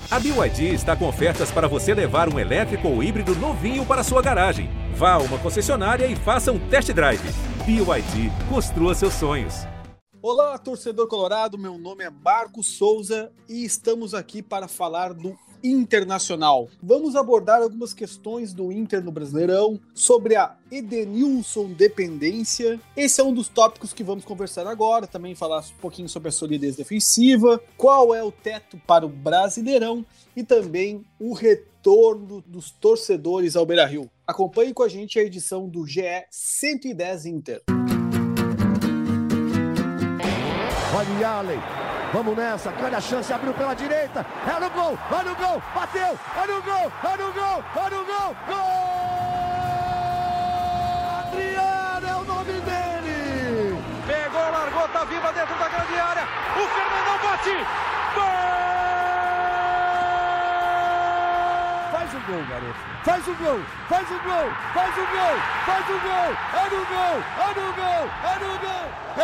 A BYD está com ofertas para você levar um elétrico ou híbrido novinho para sua garagem. Vá a uma concessionária e faça um test drive. BYD, construa seus sonhos. Olá, torcedor colorado, meu nome é Marcos Souza e estamos aqui para falar do Internacional. Vamos abordar algumas questões do Inter no Brasileirão, sobre a Edenilson dependência. Esse é um dos tópicos que vamos conversar agora, também falar um pouquinho sobre a solidez defensiva, qual é o teto para o Brasileirão e também o retorno dos torcedores ao Beira-Rio. Acompanhe com a gente a edição do GE 110 Inter. Olha Allen, vamos nessa, grande a chance, abriu pela direita, é no gol, olha o gol, bateu, olha o gol, olha o gol, olha o gol, gol! Adriano é o nome dele! Pegou, largou, tá viva dentro da grande área, o Fernandão bate, gol! Faz o gol, garoto, faz o gol, faz o gol, faz o gol, faz o gol, é no gol, é no gol, é no gol,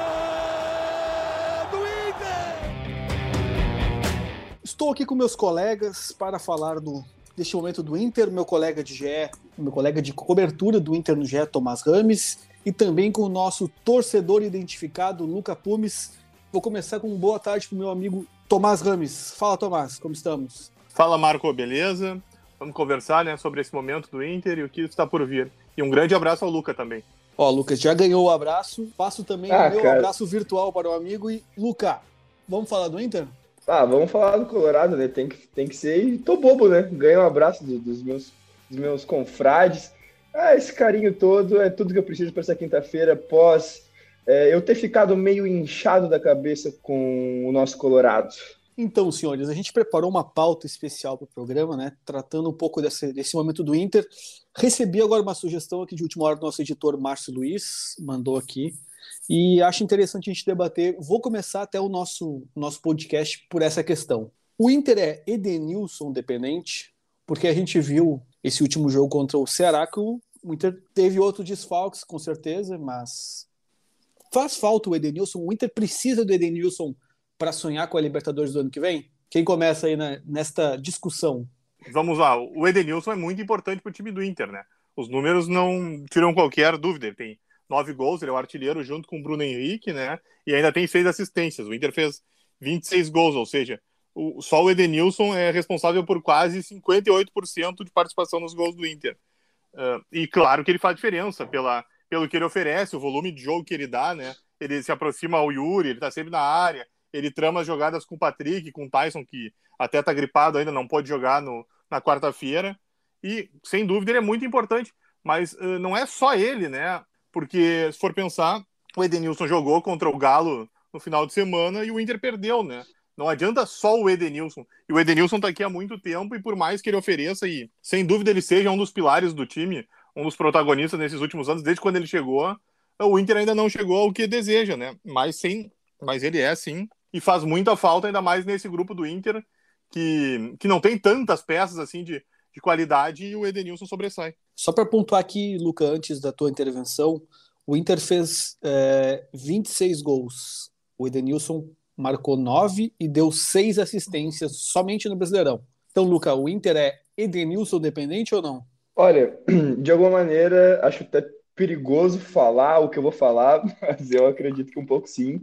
Estou aqui com meus colegas para falar deste momento do Inter, meu colega de GE, meu colega de cobertura do Inter no GE, Tomás Rames, e também com o nosso torcedor identificado, Luca Pumes. Vou começar com boa tarde para o meu amigo Tomás Rames. Fala, Tomás, como estamos? Fala, Marco, beleza? Vamos conversar, né, sobre esse momento do Inter e o que está por vir. E um grande abraço ao Luca também. Ó, Lucas, já ganhou o abraço. Passo também o meu abraço virtual para o amigo. E, Luca, vamos falar do Inter? Vamos falar do Colorado, né? Tem que ser. E tô bobo, né? Ganhei um abraço dos meus confrades. Esse carinho todo é tudo que eu preciso para essa quinta-feira, após eu ter ficado meio inchado da cabeça com o nosso Colorado. Então, senhores, a gente preparou uma pauta especial para o programa, né? Tratando um pouco desse momento do Inter. Recebi agora uma sugestão aqui de última hora do nosso editor Márcio Luiz, mandou aqui. E acho interessante a gente debater. Vou começar até o nosso podcast por essa questão. O Inter é Edenilson dependente, porque a gente viu esse último jogo contra o Ceará que o Inter teve outros desfalques, com certeza, mas faz falta o Edenilson. O Inter precisa do Edenilson para sonhar com a Libertadores do ano que vem? Quem começa aí nesta discussão? Vamos lá, o Edenilson é muito importante para o time do Inter, né? Os números não tiram qualquer dúvida, ele tem 9 gols, ele é o artilheiro junto com o Bruno Henrique, né? E ainda tem 6 assistências. O Inter fez 26 gols, ou seja, só o Edenilson é responsável por quase 58% de participação nos gols do Inter. E claro que ele faz diferença pelo que ele oferece, o volume de jogo que ele dá, né? Ele se aproxima ao Yuri, ele tá sempre na área, ele trama as jogadas com o Patrick, com o Tyson, que até tá gripado ainda, não pode jogar na quarta-feira. E, sem dúvida, ele é muito importante. Mas não é só ele, né? Porque, se for pensar, o Edenilson jogou contra o Galo no final de semana e o Inter perdeu, né? Não adianta só o Edenilson. E o Edenilson tá aqui há muito tempo e por mais que ele ofereça, e sem dúvida ele seja um dos pilares do time, um dos protagonistas nesses últimos anos, desde quando ele chegou, o Inter ainda não chegou ao que deseja, né? Mas ele é, sim, e faz muita falta, ainda mais nesse grupo do Inter, que não tem tantas peças, assim, de qualidade, e o Edenilson sobressai. Só para pontuar aqui, Luca, antes da tua intervenção, o Inter fez 26 gols. O Edenilson marcou 9 e deu 6 assistências somente no Brasileirão. Então, Luca, o Inter é Edenilson dependente ou não? Olha, de alguma maneira, acho até perigoso falar o que eu vou falar, mas eu acredito que um pouco sim.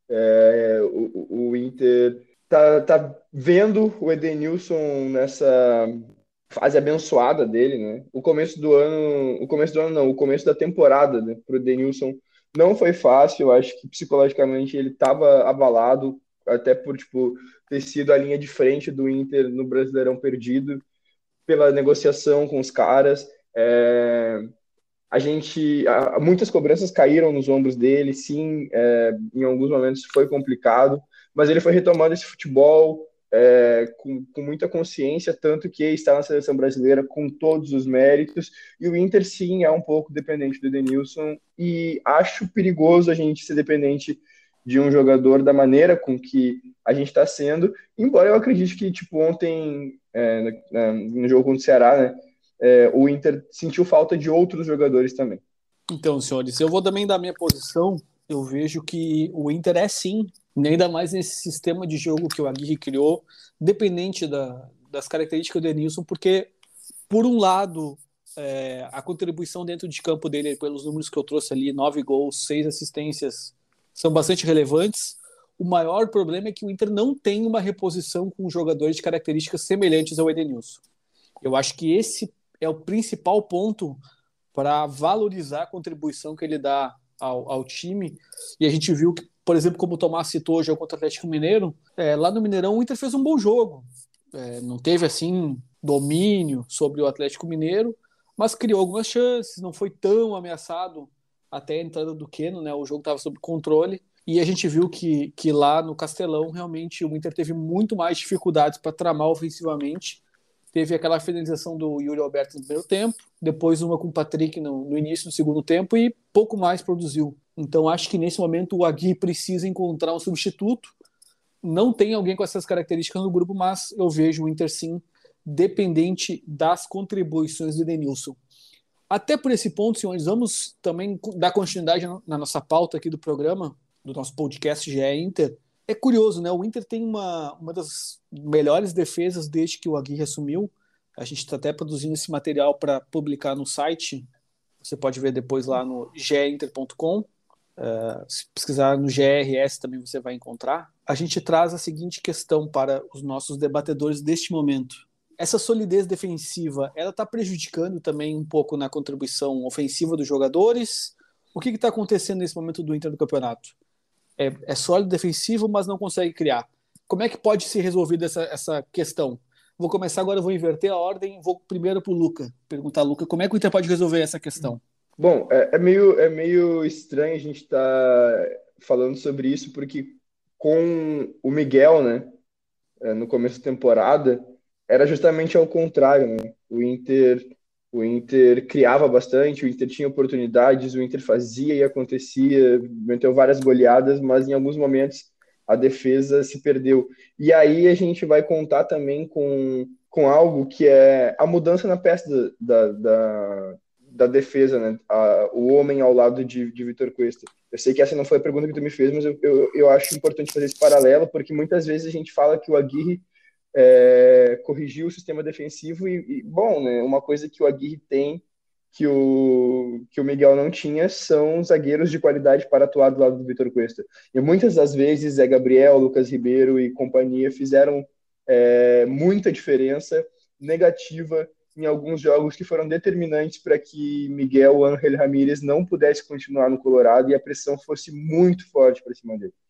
O Inter tá vendo o Edenilson nessa fase abençoada dele, né? O começo da temporada, né, pro Edenilson não foi fácil. Eu acho que psicologicamente ele estava abalado, até por ter sido a linha de frente do Inter no Brasileirão perdido, pela negociação com os caras. Muitas cobranças caíram nos ombros dele, sim, em alguns momentos foi complicado, mas ele foi retomando esse futebol com muita consciência, tanto que está na seleção brasileira com todos os méritos, e o Inter sim é um pouco dependente do Edenilson, e acho perigoso a gente ser dependente de um jogador da maneira com que a gente está sendo, embora eu acredite que ontem, no jogo contra o Ceará, né, o Inter sentiu falta de outros jogadores também. Então, senhores, eu vou também dar minha posição. Eu vejo que o Inter é sim E ainda mais nesse sistema de jogo que o Aguirre criou, dependente das características do Edenilson, porque, por um lado, a contribuição dentro de campo dele, pelos números que eu trouxe ali, 9 gols, 6 assistências, são bastante relevantes. O maior problema é que o Inter não tem uma reposição com jogadores de características semelhantes ao Edenilson. Eu acho que esse é o principal ponto para valorizar a contribuição que ele dá ao time. E a gente viu que, por exemplo, como o Tomás citou, o jogo contra o Atlético Mineiro, lá no Mineirão o Inter fez um bom jogo. Não teve, assim, domínio sobre o Atlético Mineiro, mas criou algumas chances, não foi tão ameaçado até a entrada do Keno, né? O jogo estava sob controle. E a gente viu que lá no Castelão, realmente, o Inter teve muito mais dificuldades para tramar ofensivamente. Teve aquela finalização do Yuri Alberto no primeiro tempo, depois uma com o Patrick no início do segundo tempo e pouco mais produziu. Então acho que nesse momento o Aguirre precisa encontrar um substituto. Não tem alguém com essas características no grupo, mas eu vejo o Inter sim dependente das contribuições do Edenilson. Até por esse ponto, senhores, vamos também dar continuidade na nossa pauta aqui do programa, do nosso podcast GE Inter. É curioso, né? O Inter tem uma das melhores defesas desde que o Aguirre assumiu. A gente está até produzindo esse material para publicar no site. Você pode ver depois lá no geinter.com. Se pesquisar no GRS também você vai encontrar. A gente traz a seguinte questão para os nossos debatedores deste momento. Essa solidez defensiva, ela está prejudicando também um pouco na contribuição ofensiva dos jogadores? O que está acontecendo nesse momento do Inter do campeonato? É sólido defensivo, mas não consegue criar. Como é que pode ser resolvida essa questão? Vou começar agora, vou inverter a ordem, vou primeiro para o Luca. Perguntar, Luca, como é que o Inter pode resolver essa questão? Bom, é meio estranho a gente estar falando sobre isso, porque com o Miguel, né, no começo da temporada, era justamente ao contrário, né? O Inter criava bastante, o Inter tinha oportunidades, o Inter fazia e acontecia, meteu várias goleadas, mas em alguns momentos a defesa se perdeu. E aí a gente vai contar também com algo que é a mudança na peça da defesa, né? O homem ao lado de Vitor Cuesta. Eu sei que essa não foi a pergunta que tu me fez, mas eu acho importante fazer esse paralelo, porque muitas vezes a gente fala que o Aguirre corrigiu o sistema defensivo e bom, né, uma coisa que o Aguirre tem que o Miguel não tinha são zagueiros de qualidade para atuar do lado do Vitor Cuesta. E muitas das vezes Zé Gabriel, Lucas Ribeiro e companhia fizeram muita diferença negativa em alguns jogos que foram determinantes para que Miguel Ángel Ramírez não pudesse continuar no Colorado e a pressão fosse muito forte para cima dele.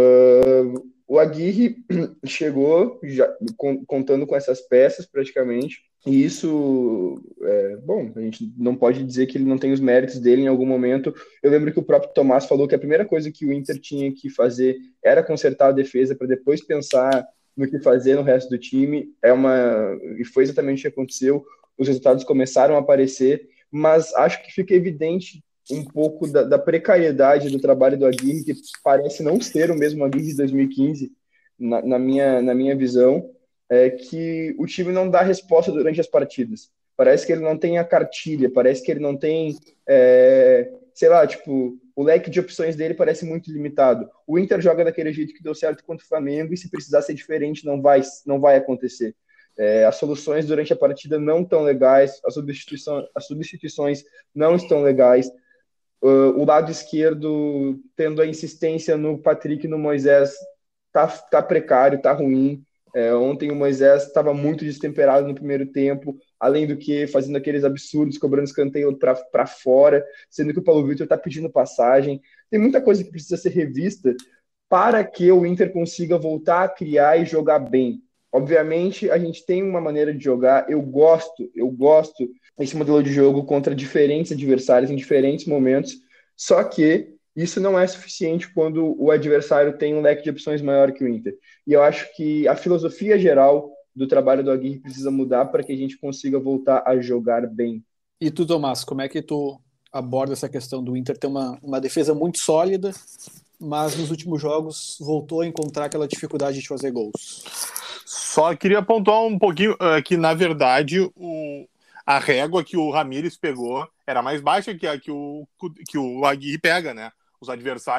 O Aguirre chegou já contando com essas peças praticamente, e isso, bom, a gente não pode dizer que ele não tem os méritos dele em algum momento. Eu lembro que o próprio Tomás falou que a primeira coisa que o Inter tinha que fazer era consertar a defesa para depois pensar no que fazer no resto do time, e foi exatamente o que aconteceu. Os resultados começaram a aparecer, mas acho que fica evidente um pouco da precariedade do trabalho do Aguirre, que parece não ser o mesmo Aguirre de 2015, na minha visão, que o time não dá resposta durante as partidas. Parece que ele não tem a cartilha, parece que ele não tem, sei lá, tipo, o leque de opções dele parece muito limitado. O Inter joga daquele jeito que deu certo contra o Flamengo, e se precisar ser diferente, não vai acontecer. As soluções durante a partida não estão legais, as substituições não estão legais. O lado esquerdo, tendo a insistência no Patrick e no Moisés, tá precário, tá ruim. Ontem o Moisés estava muito destemperado no primeiro tempo, além do que fazendo aqueles absurdos, cobrando escanteio para fora, sendo que o Paulo Vitor está pedindo passagem. Tem muita coisa que precisa ser revista para que o Inter consiga voltar a criar e jogar bem. Obviamente, a gente tem uma maneira de jogar, eu gosto desse modelo de jogo contra diferentes adversários em diferentes momentos, só que isso não é suficiente quando o adversário tem um leque de opções maior que o Inter. E eu acho que a filosofia geral do trabalho do Aguirre precisa mudar para que a gente consiga voltar a jogar bem. E tu, Tomás, como é que tu aborda essa questão do Inter ter uma defesa muito sólida, mas nos últimos jogos voltou a encontrar aquela dificuldade de fazer gols? Só queria pontuar um pouquinho que, na verdade, a régua que o Ramírez pegou era mais baixa que o Aguirre pega, né? Os adversários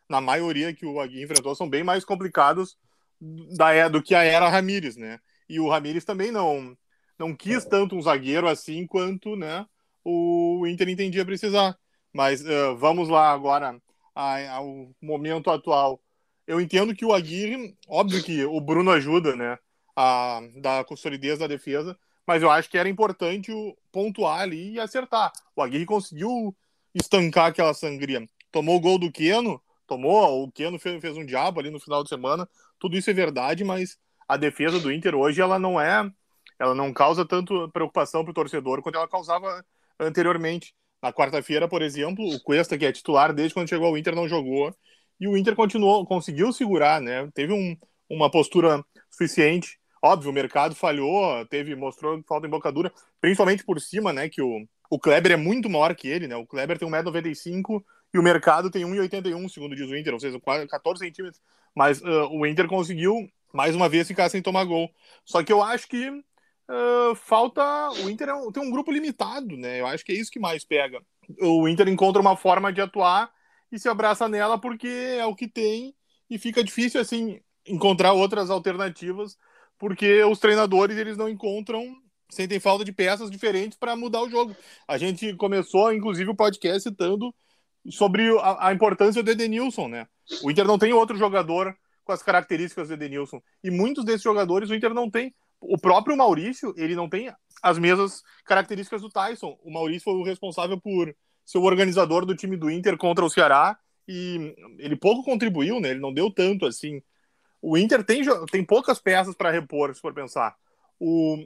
na maioria que o Aguirre enfrentou, são bem mais complicados do que a era Ramírez, né? E o Ramírez também não quis tanto um zagueiro assim quanto, né, o Inter entendia precisar. Mas vamos lá agora ao momento atual. Eu entendo que o Aguirre, óbvio que o Bruno ajuda, né, a dar solidez da defesa, mas eu acho que era importante pontuar ali e acertar. O Aguirre conseguiu estancar aquela sangria. Tomou o gol do Keno, o Keno fez um diabo ali no final de semana, tudo isso é verdade, mas a defesa do Inter hoje ela não causa tanto preocupação para o torcedor quanto ela causava anteriormente. Na quarta-feira, por exemplo, o Cuesta, que é titular desde quando chegou ao Inter, não jogou, e o Inter conseguiu segurar, né? Teve uma postura suficiente. Óbvio, o mercado falhou, mostrou falta de embocadura, principalmente por cima, né? Que o Kleber é muito maior que ele, né? O Kleber tem 1,95 m e o mercado tem 1,81 m, segundo diz o Inter, ou seja, 14 centímetros. Mas o Inter conseguiu, mais uma vez, ficar sem tomar gol. Só que eu acho que falta... O Inter tem um grupo limitado, né? Eu acho que é isso que mais pega. O Inter encontra uma forma de atuar e se abraça nela porque é o que tem e fica difícil, assim, encontrar outras alternativas porque os treinadores, eles não encontram, sentem falta de peças diferentes para mudar o jogo. A gente começou, inclusive, o podcast citando sobre a importância do Edenilson, né? O Inter não tem outro jogador com as características do Edenilson. E muitos desses jogadores o Inter não tem. O próprio Maurício, ele não tem as mesmas características do Tyson. O Maurício foi o responsável por ser o organizador do time do Inter contra o Ceará e ele pouco contribuiu, né? Ele não deu tanto assim. O Inter tem poucas peças para repor, se for pensar. O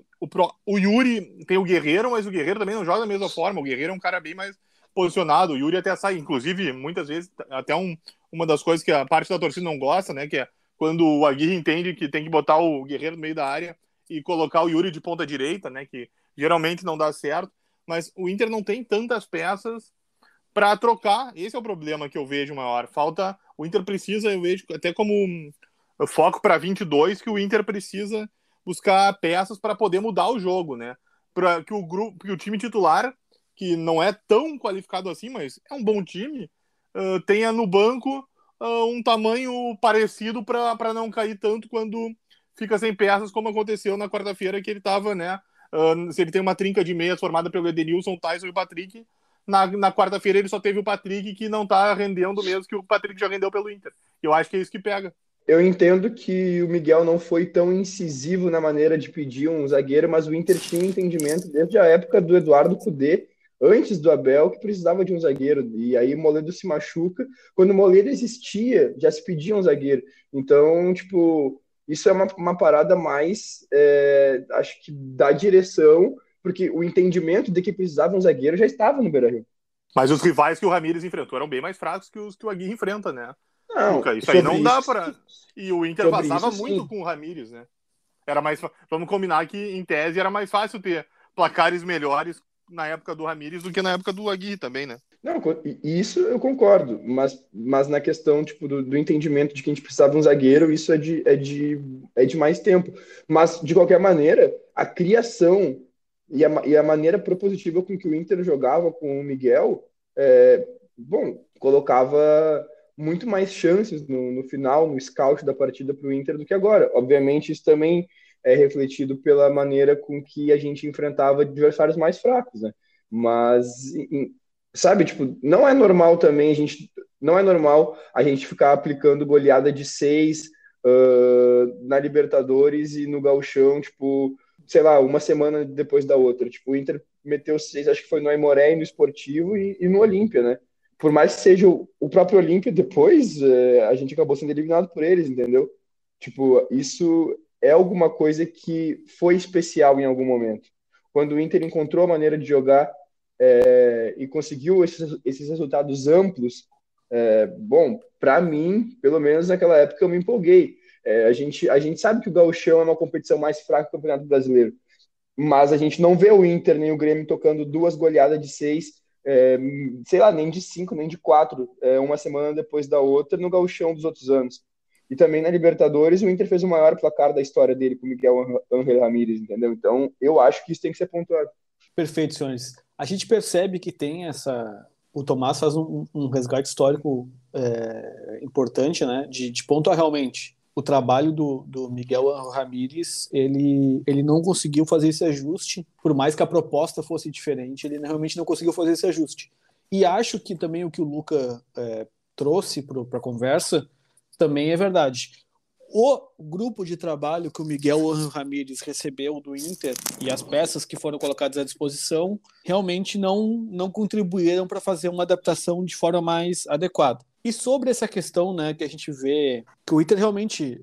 Yuri tem o Guerreiro, mas o Guerreiro também não joga da mesma forma. O Guerreiro é um cara bem mais posicionado. O Yuri até sai, inclusive, muitas vezes, até uma das coisas que a parte da torcida não gosta, né? Que é quando o Aguirre entende que tem que botar o Guerreiro no meio da área e colocar o Yuri de ponta direita, né? Que geralmente não dá certo. Mas o Inter não tem tantas peças para trocar. Esse é o problema que eu vejo maior. O Inter precisa, eu vejo até como foco para 22, que o Inter precisa buscar peças para poder mudar o jogo, né? Para que o time titular, que não é tão qualificado assim, mas é um bom time, tenha no banco um tamanho parecido para não cair tanto quando fica sem peças, como aconteceu na quarta-feira, que ele estava, né? Se ele tem uma trinca de meias formada pelo Edenilson, o Tyson e o Patrick, na quarta-feira ele só teve o Patrick, que não está rendendo mesmo que o Patrick já rendeu pelo Inter. Eu acho que é isso que pega. Eu entendo que o Miguel não foi tão incisivo na maneira de pedir um zagueiro, mas o Inter tinha um entendimento desde a época do Eduardo Cudê, antes do Abel, que precisava de um zagueiro. E aí o Moledo se machuca. Quando o Moledo existia, já se pedia um zagueiro. Então, tipo, isso é uma parada mais, acho que da direção, porque o entendimento de que precisava um zagueiro já estava no Beira-Rio. Mas os rivais que o Ramírez enfrentou eram bem mais fracos que os que o Aguirre enfrenta, né? Não, Luca, isso aí não dá para. E o Inter passava muito com o Ramírez, né? Era mais. Vamos combinar que, em tese, era mais fácil ter placares melhores na época do Ramírez do que na época do Aguirre também, né? Não, isso eu concordo, mas na questão tipo, do entendimento de que a gente precisava de um zagueiro, isso é de mais tempo. Mas, de qualquer maneira, a criação e a maneira propositiva com que o Inter jogava com o Miguel, colocava muito mais chances no final, no scout da partida para o Inter do que agora. Obviamente, isso também é refletido pela maneira com que a gente enfrentava adversários mais fracos, né? Mas, sabe, tipo, não é normal a gente ficar aplicando goleada de 6 na Libertadores e no Gauchão, tipo, sei lá, uma semana depois da outra. Tipo, o Inter meteu 6, acho que foi no Aimoré, no Esportivo e no Olímpia, né? Por mais que seja o próprio Olímpia, depois a gente acabou sendo eliminado por eles, entendeu? Tipo, isso é alguma coisa que foi especial em algum momento. Quando o Inter encontrou a maneira de jogar e conseguiu esses resultados amplos, para mim, pelo menos naquela época, eu me empolguei. A gente sabe que o Gauchão é uma competição mais fraca que o Campeonato Brasileiro, mas a gente não vê o Inter nem o Grêmio tocando 2 goleadas de 6, sei lá, nem de 5, nem de 4, uma semana depois da outra no Gauchão dos outros anos. E também na Libertadores, o Inter fez o maior placar da história dele com o Miguel Ángel Ramírez, entendeu? Então, eu acho que isso tem que ser pontuado. Perfeito, senhores. A gente percebe que tem o Tomás faz um resgate histórico importante, né, de pontuar realmente o trabalho do Miguel Ramírez. Ele não conseguiu fazer esse ajuste, por mais que a proposta fosse diferente, ele realmente não conseguiu fazer esse ajuste. E acho que também o que o Luca trouxe para a conversa também é verdade. O grupo de trabalho que o Miguel Ramírez recebeu do Inter e as peças que foram colocadas à disposição realmente não contribuíram para fazer uma adaptação de forma mais adequada. E sobre essa questão, né, que a gente vê que o Inter realmente,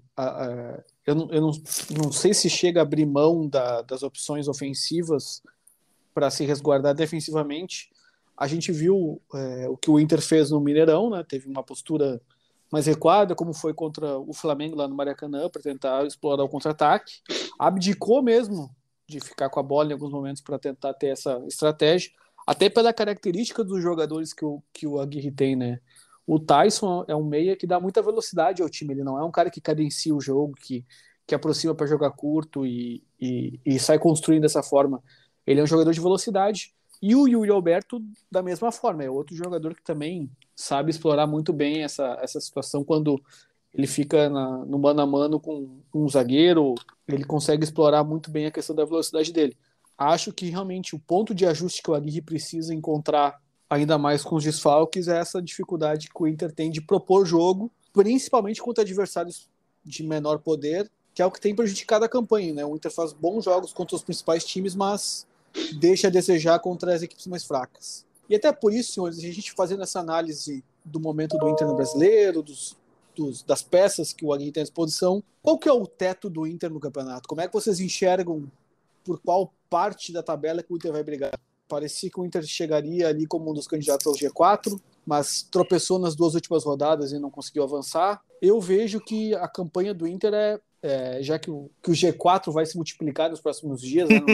eu não sei se chega a abrir mão das opções ofensivas para se resguardar defensivamente. A gente viu o que o Inter fez no Mineirão, né, teve uma postura mais recuada, como foi contra o Flamengo lá no Maracanã, para tentar explorar o contra-ataque. Abdicou mesmo de ficar com a bola em alguns momentos para tentar ter essa estratégia, até pela característica dos jogadores que o Aguirre tem, né? O Tyson é um meia que dá muita velocidade ao time, ele não é um cara que cadencia o jogo, que aproxima para jogar curto e sai construindo dessa forma. Ele é um jogador de velocidade. E o Yuri Alberto, da mesma forma, é outro jogador que também sabe explorar muito bem essa situação quando ele fica no mano a mano com um zagueiro, ele consegue explorar muito bem a questão da velocidade dele. Acho que realmente o ponto de ajuste que o Aguirre precisa encontrar, ainda mais com os desfalques, é essa dificuldade que o Inter tem de propor jogo, principalmente contra adversários de menor poder, que é o que tem prejudicado a campanha, né? O Inter faz bons jogos contra os principais times, mas deixa a desejar contra as equipes mais fracas. E até por isso, senhores, a gente fazendo essa análise do momento do Inter no Brasileiro, das peças que o Aguirre tem à disposição, qual que é o teto do Inter no campeonato? Como é que vocês enxergam por qual parte da tabela que o Inter vai brigar? Parecia que o Inter chegaria ali como um dos candidatos ao G4, mas tropeçou nas 2 últimas rodadas e não conseguiu avançar. Eu vejo que a campanha do Inter já que o G4 vai se multiplicar nos próximos dias, né?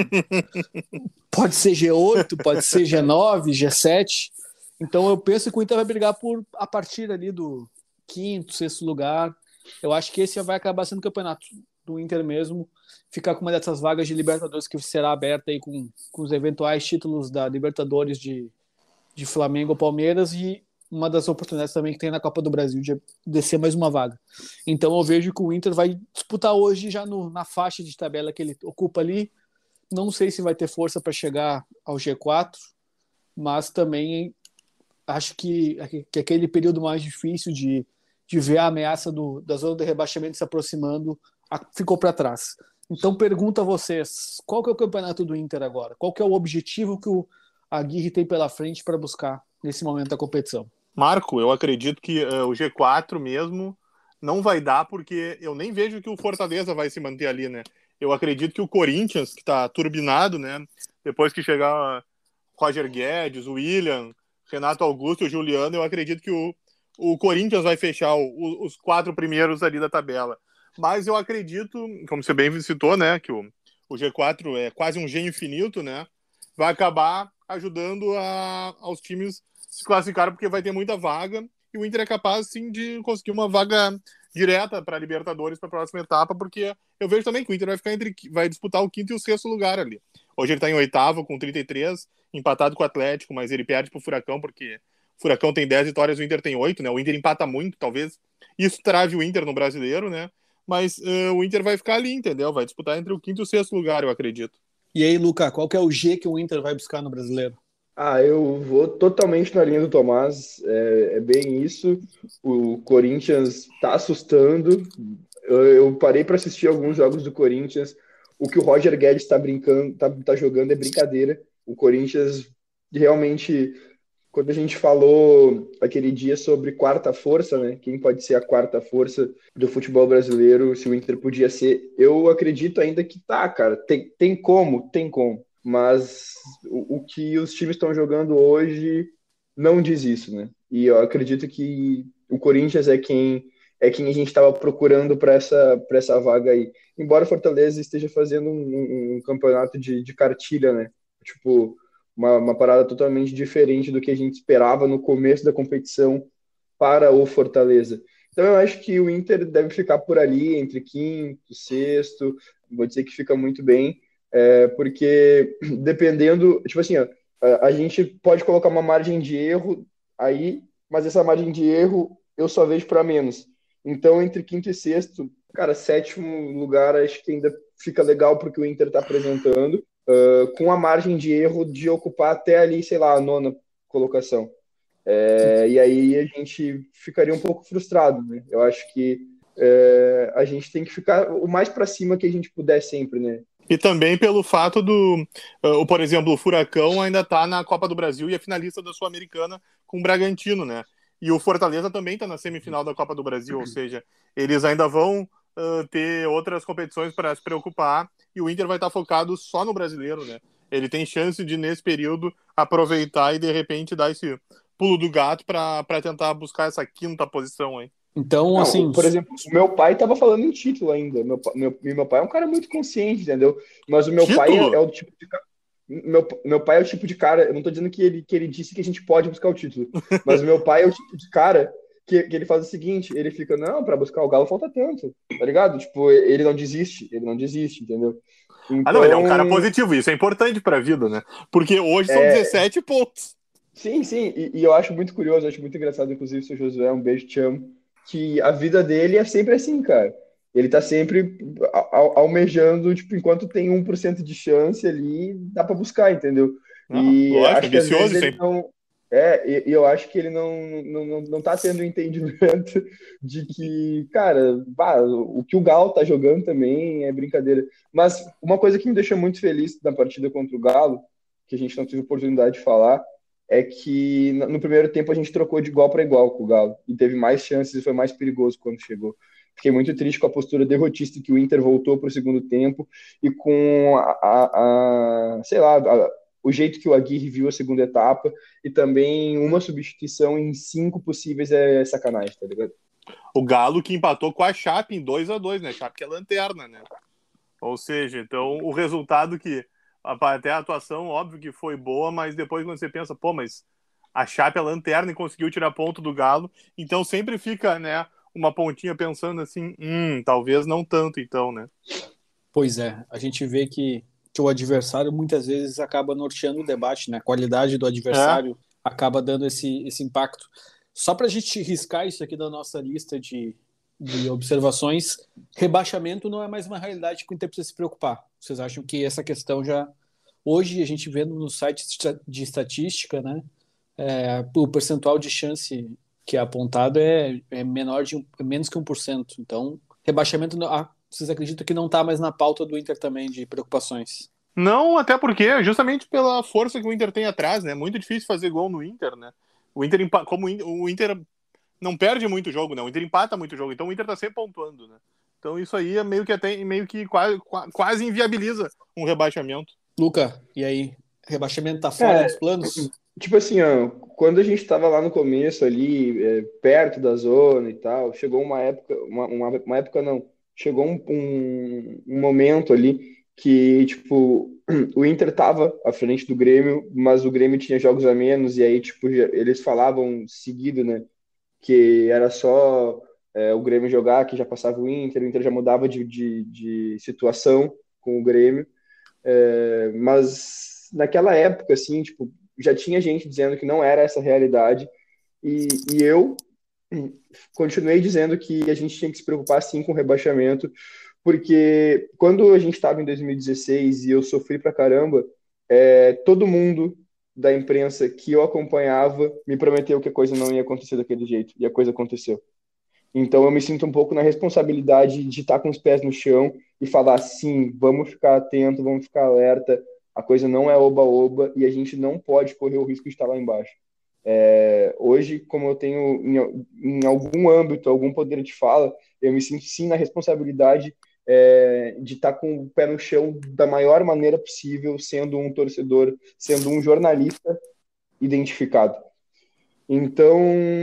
Pode ser G8, pode ser G9, G7. Então eu penso que o Inter vai brigar a partir ali do 5º, 6º lugar. Eu acho que esse vai acabar sendo o campeonato do Inter mesmo, ficar com uma dessas vagas de Libertadores que será aberta aí com os eventuais títulos da Libertadores de Flamengo ou Palmeiras, e uma das oportunidades também que tem na Copa do Brasil de descer mais uma vaga. Então eu vejo que o Inter vai disputar hoje já na faixa de tabela que ele ocupa ali. Não sei se vai ter força para chegar ao G4, mas também acho que aquele período mais difícil de ver a ameaça da zona de rebaixamento se aproximando ficou para trás. Então pergunto a vocês, qual que é o campeonato do Inter agora? Qual que é o objetivo que o Aguirre tem pela frente para buscar nesse momento da competição? Marco, eu acredito que o G4 mesmo não vai dar, porque eu nem vejo que o Fortaleza vai se manter ali, né? Eu acredito que o Corinthians, que tá turbinado, né? Depois que chegar Roger Guedes, o William, Renato Augusto e o Juliano, eu acredito que o Corinthians vai fechar os 4 primeiros ali da tabela. Mas eu acredito, como você bem citou, né? Que o G4 é quase um G infinito, né? Vai acabar ajudando aos times se classificaram, porque vai ter muita vaga, e o Inter é capaz, sim, de conseguir uma vaga direta para a Libertadores para a próxima etapa, porque eu vejo também que o Inter vai disputar o 5º e o 6º lugar ali. Hoje ele está em 8º com 33, empatado com o Atlético, mas ele perde para o Furacão, porque o Furacão tem 10 vitórias, o Inter tem 8, né? O Inter empata muito, talvez isso trave o Inter no Brasileiro, né? Mas o Inter vai ficar ali, entendeu? Vai disputar entre o 5º e o 6º lugar, eu acredito. E aí, Luca, qual que é o G que o Inter vai buscar no Brasileiro? Eu vou totalmente na linha do Tomás, é bem isso. O Corinthians tá assustando. Eu parei para assistir alguns jogos do Corinthians. O que o Roger Guedes tá brincando, tá jogando é brincadeira. O Corinthians realmente, quando a gente falou aquele dia sobre quarta força, né? Quem pode ser a quarta força do futebol brasileiro, se o Inter podia ser, eu acredito ainda que tá, cara. Tem como. Mas o que os times estão jogando hoje não diz isso, né? E eu acredito que o Corinthians é quem a gente estava procurando para essa vaga aí. Embora o Fortaleza esteja fazendo um campeonato de cartilha, né? Tipo, uma parada totalmente diferente do que a gente esperava no começo da competição para o Fortaleza. Então eu acho que o Inter deve ficar por ali, entre 5º, 6º, vou dizer que fica muito bem. Porque dependendo, tipo assim, ó, a gente pode colocar uma margem de erro aí, mas essa margem de erro eu só vejo para menos. Então, entre quinto e sexto, cara, sétimo lugar acho que ainda fica legal porque o Inter está apresentando, com a margem de erro de ocupar até ali, sei lá, a nona colocação. E aí a gente ficaria um pouco frustrado, né? Eu acho que a gente tem que ficar o mais para cima que a gente puder sempre, né? E também pelo fato por exemplo, o Furacão ainda está na Copa do Brasil e é finalista da Sul-Americana com o Bragantino, né? E o Fortaleza também está na semifinal da Copa do Brasil, ou seja, eles ainda vão ter outras competições para se preocupar e o Inter vai estar focado só no brasileiro, né? Ele tem chance de, nesse período, aproveitar e, de repente, dar esse pulo do gato para tentar buscar essa quinta posição aí. Então, Não, assim... por exemplo, o meu pai estava falando em título ainda. Meu pai é um cara muito consciente, entendeu? Mas o meu Título? pai é o tipo de cara... Meu pai é o tipo de cara... Eu não tô dizendo que ele disse que a gente pode buscar o título. Mas o meu pai é o tipo de cara que ele faz o seguinte, ele fica, não, para buscar o Galo falta tanto, tá ligado? Tipo, ele não desiste, entendeu? Então... não, ele é um cara positivo, isso é importante pra vida, né? Porque hoje são 17 pontos. Sim, e eu acho muito curioso, acho muito engraçado, inclusive, seu Josué, um beijo, te amo, que a vida dele é sempre assim, cara. Ele tá sempre almejando, tipo, enquanto tem 1% de chance ali, dá pra buscar, entendeu? E lógico, acho que às ambicioso, vezes ele não... E eu acho que ele não tá tendo o entendimento de que, cara, o que o Galo tá jogando também é brincadeira. Mas uma coisa que me deixou muito feliz na partida contra o Galo, que a gente não teve oportunidade de falar, é que no primeiro tempo a gente trocou de igual para igual com o Galo e teve mais chances e foi mais perigoso quando chegou. Fiquei muito triste com a postura derrotista que o Inter voltou para o segundo tempo e com sei lá, o jeito que o Aguirre viu a segunda etapa e também uma substituição em 5 possíveis é sacanagem, tá ligado? O Galo que empatou com a Chape em 2-2, né? Chape que é lanterna, né? Ou seja, então o resultado que até a atuação, óbvio que foi boa, mas depois quando você pensa, mas a Chape é lanterna e conseguiu tirar ponto do Galo, então sempre fica, né, uma pontinha pensando assim, talvez não tanto então, né? Pois é, a gente vê que o adversário muitas vezes acaba norteando o debate, né? A qualidade do adversário acaba dando esse impacto. Só para a gente riscar isso aqui da nossa lista de observações, rebaixamento não é mais uma realidade que o Inter precisa se preocupar. Vocês acham que essa questão já... Hoje, a gente vendo no site de estatística, né, o percentual de chance que é apontado é menos que 1%. Então, rebaixamento... Vocês acreditam que não está mais na pauta do Inter também de preocupações? Não, até porque justamente pela força que o Inter tem atrás, né? Muito difícil fazer gol no Inter, né? O Inter, como o Inter não perde muito jogo, né? O Inter empata muito jogo, então o Inter tá sempre pontuando, né? Então isso aí é meio que quase inviabiliza um rebaixamento. Luca, e aí? Rebaixamento tá fora dos planos? Tipo assim, quando a gente tava lá no começo ali, perto da zona e tal, chegou uma época, uma época não, chegou um momento ali que, tipo, o Inter tava à frente do Grêmio, mas o Grêmio tinha jogos a menos, e aí, tipo, eles falavam seguido, né, que era só o Grêmio jogar, que já passava o Inter já mudava de situação com o Grêmio, mas naquela época, assim, tipo, já tinha gente dizendo que não era essa realidade, e eu continuei dizendo que a gente tinha que se preocupar, sim, com o rebaixamento, porque quando a gente estava em 2016 e eu sofri pra caramba, todo mundo da imprensa que eu acompanhava me prometeu que a coisa não ia acontecer daquele jeito, e a coisa aconteceu. Então eu me sinto um pouco na responsabilidade de estar com os pés no chão e falar, sim, vamos ficar atento, vamos ficar alerta, a coisa não é oba-oba e a gente não pode correr o risco de estar lá embaixo. Hoje, como eu tenho em algum âmbito, algum poder de fala, eu me sinto sim na responsabilidade de estar com o pé no chão da maior maneira possível, sendo um torcedor, sendo um jornalista identificado. Então,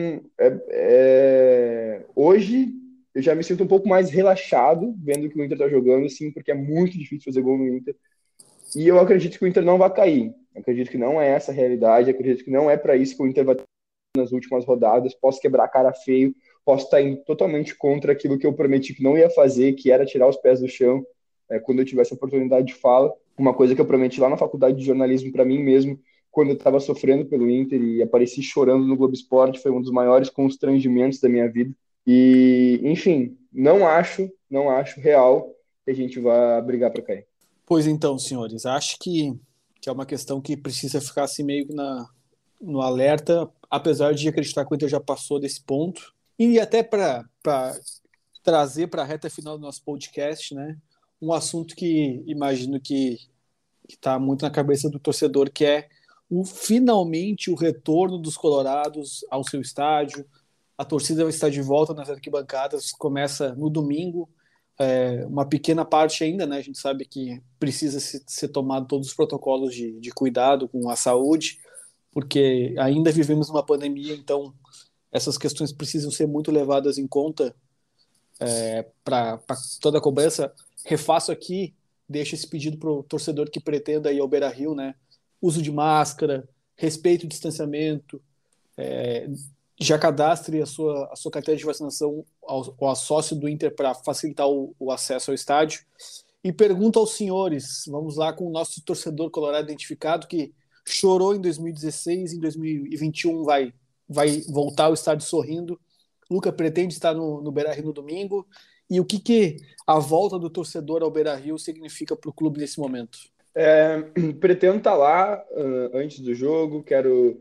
hoje eu já me sinto um pouco mais relaxado vendo que o Inter está jogando, sim, porque é muito difícil fazer gol no Inter. E eu acredito que o Inter não vai cair. Acredito que não é essa a realidade. Acredito que não é para isso que o Inter vai ter nas últimas rodadas. Posso quebrar a cara feio. Posso estar indo totalmente contra aquilo que eu prometi que não ia fazer, que era tirar os pés do chão quando eu tivesse a oportunidade de fala. Uma coisa que eu prometi lá na faculdade de jornalismo para mim mesmo, quando eu estava sofrendo pelo Inter e apareci chorando no Globo Esporte, foi um dos maiores constrangimentos da minha vida. E, enfim, não acho real que a gente vá brigar para cair. Pois então, senhores, acho que é uma questão que precisa ficar assim meio que no alerta, apesar de acreditar que o Inter já passou desse ponto. E até para trazer para a reta final do nosso podcast, né, um assunto que imagino que está muito na cabeça do torcedor, que é finalmente o retorno dos colorados ao seu estádio. A torcida vai estar de volta nas arquibancadas, começa no domingo, uma pequena parte ainda, né? A gente sabe que precisa ser tomado todos os protocolos de cuidado com a saúde, porque ainda vivemos uma pandemia, então essas questões precisam ser muito levadas em conta para toda a cobrança. Refaço aqui, deixo esse pedido para o torcedor que pretenda ir ao Beira-Rio, né? Uso de máscara, respeito ao distanciamento, já cadastre a sua carteira de vacinação ao sócio do Inter para facilitar o acesso ao estádio. E pergunto aos senhores, vamos lá com o nosso torcedor colorado identificado, que chorou em 2016, em 2021 vai voltar ao estádio sorrindo. Luca pretende estar no Beira-Rio no domingo. E o que a volta do torcedor ao Beira-Rio significa para o clube nesse momento? Pretendo estar lá antes do jogo, quero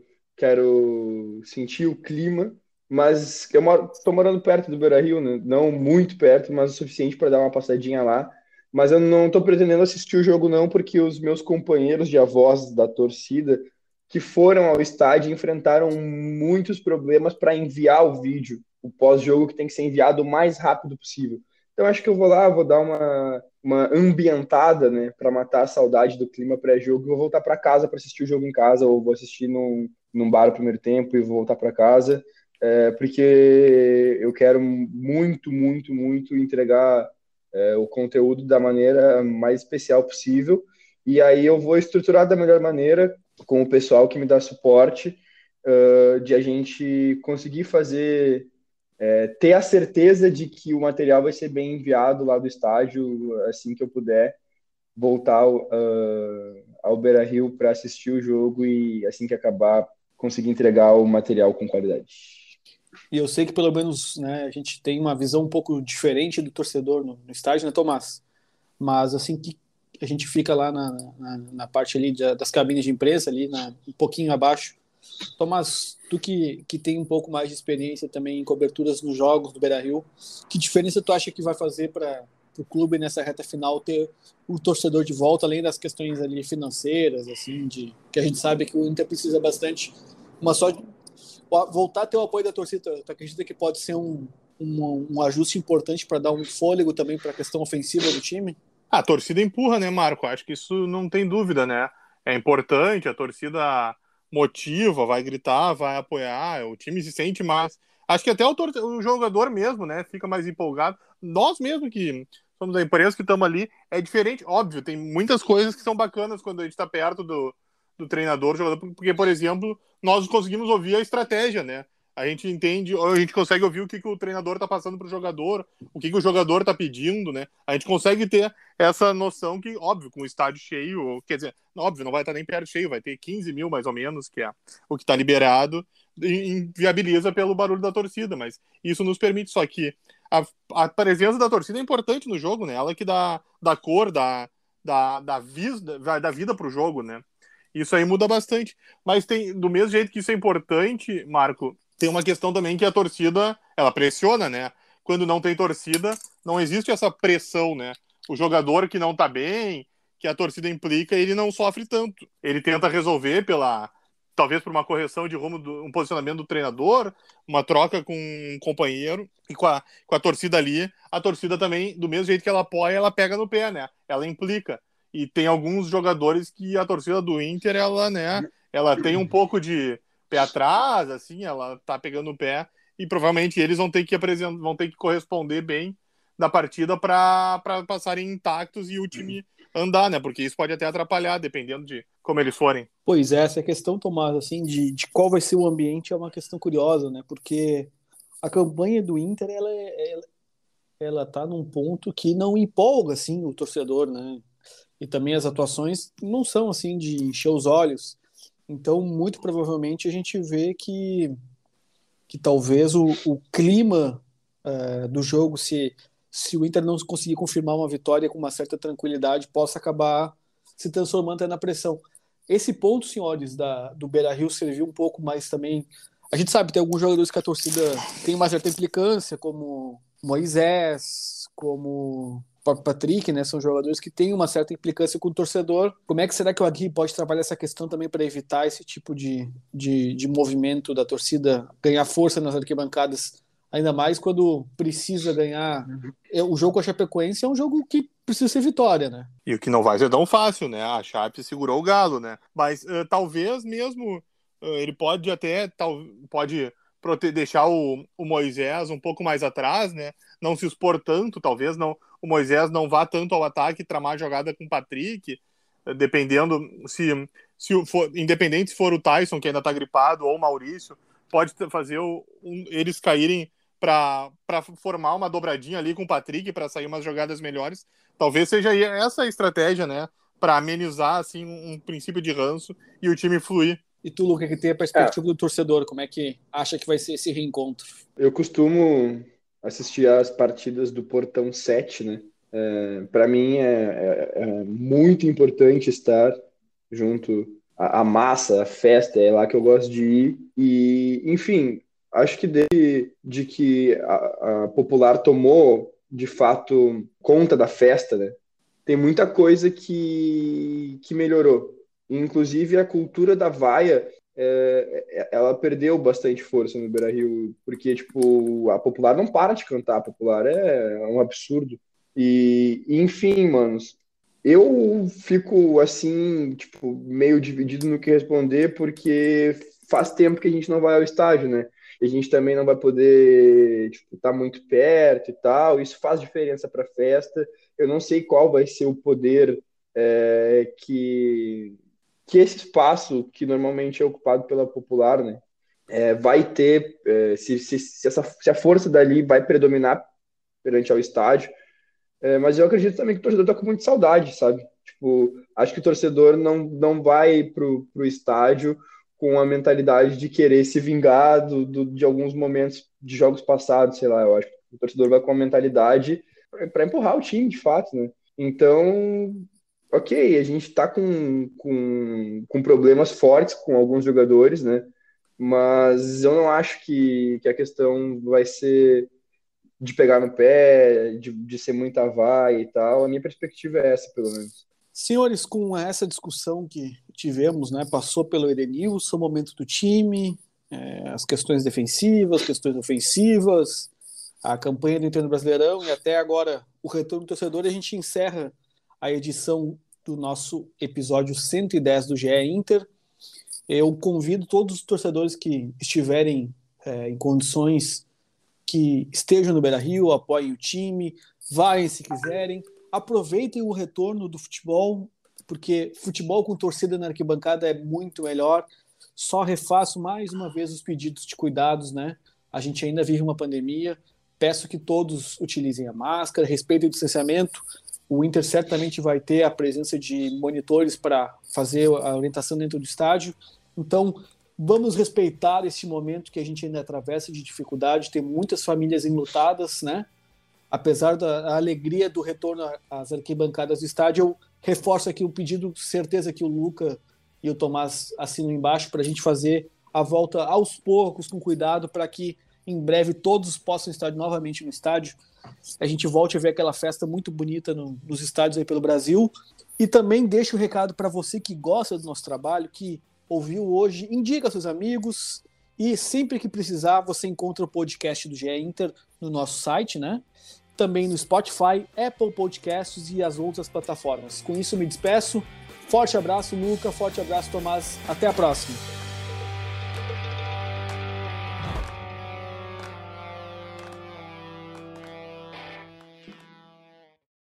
sentir o clima, mas eu estou morando perto do Beira-Rio, né? Não muito perto, mas o suficiente para dar uma passadinha lá. Mas eu não estou pretendendo assistir o jogo não, porque os meus companheiros de voz da torcida que foram ao estádio enfrentaram muitos problemas para enviar o vídeo, o pós-jogo que tem que ser enviado o mais rápido possível. Então acho que eu vou lá, vou dar uma ambientada, né, para matar a saudade do clima pré-jogo, e vou voltar para casa para assistir o jogo em casa, ou vou assistir num bar no primeiro tempo e vou voltar para casa, porque eu quero muito, muito, muito entregar o conteúdo da maneira mais especial possível, e aí eu vou estruturar da melhor maneira com o pessoal que me dá suporte, de a gente conseguir fazer, ter a certeza de que o material vai ser bem enviado lá do estádio assim que eu puder voltar ao Beira-Rio para assistir o jogo e assim que acabar conseguir entregar o material com qualidade. E eu sei que pelo menos, né, a gente tem uma visão um pouco diferente do torcedor no estádio, né, Tomás? Mas assim que a gente fica lá na parte ali das cabines de imprensa, ali um pouquinho abaixo. Tomás, tu que tem um pouco mais de experiência também em coberturas nos jogos do Beira-Rio, que diferença tu acha que vai fazer para o clube nessa reta final ter o torcedor de volta, além das questões ali financeiras, assim, que a gente sabe que o Inter precisa bastante, mas só voltar a ter o apoio da torcida, tu acredita que pode ser um ajuste importante para dar um fôlego também para a questão ofensiva do time? A torcida empurra, né, Marco? Acho que isso não tem dúvida, né? É importante, a torcida motiva, vai gritar, vai apoiar, o time se sente mais. Acho que até o jogador mesmo, né, fica mais empolgado. Nós mesmo que somos da imprensa que estamos ali, é diferente. Óbvio, tem muitas coisas que são bacanas quando a gente está perto do treinador, jogador, porque, por exemplo, nós conseguimos ouvir a estratégia, né? A gente entende, a gente consegue ouvir o que o treinador está passando para o jogador, o que o jogador está pedindo, né? A gente consegue ter essa noção que, óbvio, com o estádio cheio, quer dizer, óbvio, não vai estar nem perto cheio, vai ter 15 mil mais ou menos, que é o que está liberado, e viabiliza pelo barulho da torcida, mas isso nos permite, só que a presença da torcida é importante no jogo, né? Ela que dá cor, dá vida para o jogo, né? Isso aí muda bastante. Mas tem, do mesmo jeito que isso é importante, Marco, tem uma questão também que a torcida, ela pressiona, né? Quando não tem torcida, não existe essa pressão, né? O jogador que não tá bem, que a torcida implica, ele não sofre tanto. Ele tenta resolver talvez por uma correção de rumo, um posicionamento do treinador, uma troca com um companheiro, e com a torcida ali, a torcida também, do mesmo jeito que ela apoia, ela pega no pé, né? Ela implica. E tem alguns jogadores que a torcida do Inter, ela tem um pouco de pé atrás, assim, ela tá pegando o pé, e provavelmente eles vão ter que corresponder bem da partida para passarem intactos e o time andar, né? Porque isso pode até atrapalhar, dependendo de como eles forem. Pois é, essa questão, Tomás, assim, de qual vai ser o ambiente é uma questão curiosa, né? Porque a campanha do Inter, ela tá num ponto que não empolga, assim, o torcedor, né? E também as atuações não são, assim, de encher os olhos. Então, muito provavelmente, a gente vê que talvez o clima do jogo, se o Inter não conseguir confirmar uma vitória com uma certa tranquilidade, possa acabar se transformando até na pressão. Esse ponto, senhores, do Beira-Rio serviu um pouco mais também. A gente sabe, tem alguns jogadores que a torcida tem uma certa implicância, como Moisés, como o próprio Patrick, né? São jogadores que têm uma certa implicância com o torcedor. Como é que será que o Aguirre pode trabalhar essa questão também para evitar esse tipo de movimento da torcida ganhar força nas arquibancadas, ainda mais quando precisa ganhar? O jogo com a Chapecoense é um jogo que precisa ser vitória, né? E o que não vai ser tão fácil, né? A Chape segurou o Galo, né? Mas talvez mesmo ele pode até deixar o Moisés um pouco mais atrás, né? Não se expor tanto, talvez não, o Moisés não vá tanto ao ataque, tramar a jogada com o Patrick, dependendo independente se for o Tyson, que ainda tá gripado, ou o Maurício, pode fazer eles caírem para formar uma dobradinha ali com o Patrick para sair umas jogadas melhores. Talvez seja essa a estratégia, né? Para amenizar assim, um princípio de ranço e o time fluir. E tu, Luca, que tem a perspectiva do torcedor, como é que acha que vai ser esse reencontro? Eu costumo assistir às partidas do Portão 7, né? Para mim é muito importante estar junto à massa, à festa, é lá que eu gosto de ir. E, enfim, acho que desde que a Popular tomou, de fato, conta da festa, né? Tem muita coisa que melhorou. Inclusive, a cultura da vaia, ela perdeu bastante força no Beira-Rio, porque, tipo, a Popular não para de cantar, a Popular é um absurdo. E enfim, manos, eu fico, assim, tipo, meio dividido no que responder, porque faz tempo que a gente não vai ao estádio, né? E a gente também não vai poder, tipo, estar muito perto e tal, isso faz diferença para a festa. Eu não sei qual vai ser o poder que esse espaço, que normalmente é ocupado pela Popular, né, vai ter, se a força dali vai predominar perante ao estádio. Mas eu acredito também que o torcedor está com muita saudade, sabe? Tipo, acho que o torcedor não vai pro estádio com a mentalidade de querer se vingar de alguns momentos de jogos passados, sei lá. Eu acho que o torcedor vai com a mentalidade para empurrar o time, de fato, né? Então, ok, a gente está com problemas fortes com alguns jogadores, né? Mas eu não acho que a questão vai ser de pegar no pé, de ser muito avaia e tal. A minha perspectiva é essa, pelo menos. Senhores, com essa discussão que tivemos, né, passou pelo Edenilson, o momento do time, as questões defensivas, questões ofensivas, a campanha do Inter no Brasileirão e até agora o retorno do torcedor, a gente encerra a edição do nosso episódio 110 do GE Inter. Eu convido todos os torcedores que estiverem em condições que estejam no Beira-Rio, apoiem o time, vão se quiserem, aproveitem o retorno do futebol, porque futebol com torcida na arquibancada é muito melhor. Só refaço mais uma vez os pedidos de cuidados, né? A gente ainda vive uma pandemia, peço que todos utilizem a máscara, respeitem o distanciamento. O Inter certamente vai ter a presença de monitores para fazer a orientação dentro do estádio. Então, vamos respeitar esse momento que a gente ainda atravessa de dificuldade. Tem muitas famílias enlutadas, né? Apesar da alegria do retorno às arquibancadas do estádio, eu reforço aqui o pedido, certeza que o Luca e o Tomás assinam embaixo, para a gente fazer a volta aos poucos, com cuidado, para que em breve todos possam estar novamente no estádio. A gente volte a ver aquela festa muito bonita nos estádios aí pelo Brasil. E também deixo o recado para você que gosta do nosso trabalho, que ouviu hoje, indica seus amigos, e sempre que precisar você encontra o podcast do GE Inter no nosso site, né? Também no Spotify, Apple Podcasts e as outras plataformas. Com isso me despeço, forte abraço Luca, forte abraço Tomás, até a próxima.